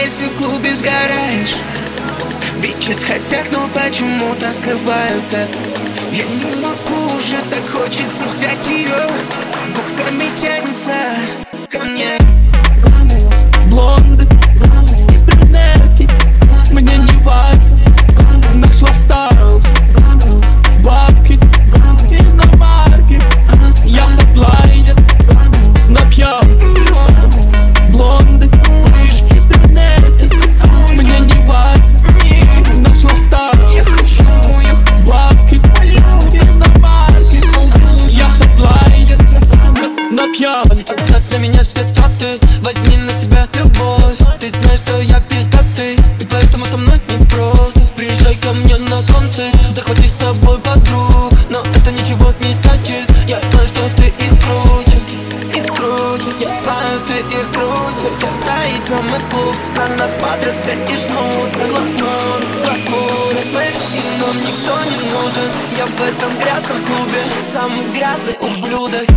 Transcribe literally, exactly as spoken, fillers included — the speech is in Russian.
если в клубе сгораешь. Бичес хотят, но почему-то скрывают это. Я не могу уже, так хочется взять ее. Губками тянется ко мне. Блонды, брюнетки, мне не важно. Нашла в стайл бабки, иномарки. Я хедлайнер на пьянке. Блонды, брюнетки, мне не важно. Нашла в стайл бабки, иномарки. Я хедлайнер на пьянке. Оставь на меня все траты, возьми на себя любовь. Ты знаешь, что я пиздатый, и поэтому со мной не просто. Приезжай ко мне на концерт, захвати с собой подруг. Но это ничего не значит, я знаю, что ты их круче. Их круче, я знаю, ты их круче. Когда идем мы в клуб, на нас смотрят все и жмутся. Глотнем, глотнем, мы, и нам никто не нужен. Я в этом грязном клубе, самый грязный ублюдок.